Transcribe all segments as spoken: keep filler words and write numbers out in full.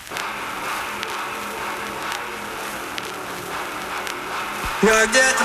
Я где-то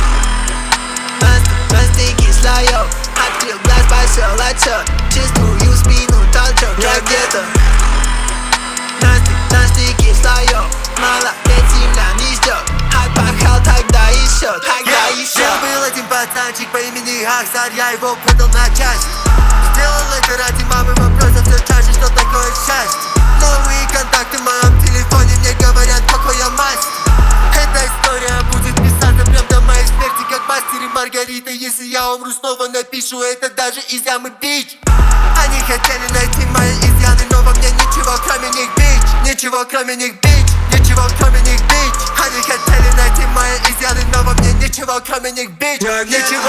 на, на стыке слоев. Открыл глаз, пошел отчет. Чувствую спину толчок. Я где-то на, на стыке слоев. Мало лет земля не ждет. Хайп пахал тогда еще, тогда еще. Я был один пацанчик по имени Ахсар. Я его продал на части. Сделал это ради мамы, вопросов все чаще, что такое счастье. Новые контакты в моем телефоне мне говорят, какой я мастер. Эта история будет писаться прям до моей смерти, как мастер и Маргарита. Если я умру, снова напишу это даже из ямы бич. Они хотели найти мои изъяны, но во мне ничего кроме них бич. Ничего кроме них бич, ничего кроме них бич. Они хотели найти мои изъяны, но во мне ничего кроме них бич. Ничего.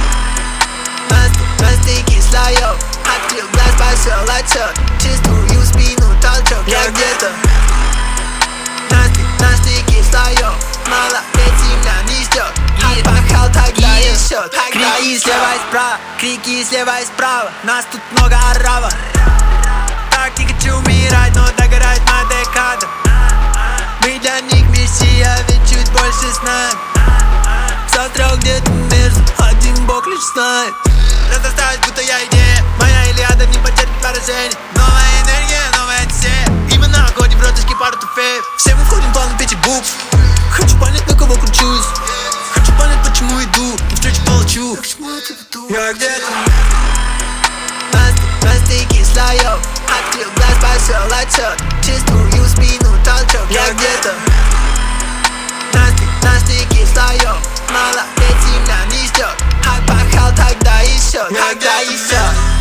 На стыке слоев. Открыл глаз, пошел отчет. Чувствую спину толчок. Я где-то на, на стыке слоев. Мало лет земля не ждет. Хайп пахал тогда еще, тогда Крики еще. слева и справа, крики слева и справа. Нас тут много арава. Так не хочу умирать, но догорает моя декада. Мы для них мессия, ведь чуть больше знаем. Завтра где-то между один бог лишь знает. Разосталась, будто я идея. Моя Илиада не потерпит поражение. Новая энергия, новая Одиссея. И мы находим в роточке пару трофеев. Все мы входим в план пяти букв. Хочу понять, на кого кручусь. Хочу понять, почему иду, и встречу получу. Я где-то на, на стыке слоев. Открыл глаз, пошел отчет. Чувствую спину толчок. Я где-то на, на стыке слоев. Мало лет земля не ждет. Хайп пахал тогда еще, тогда еще.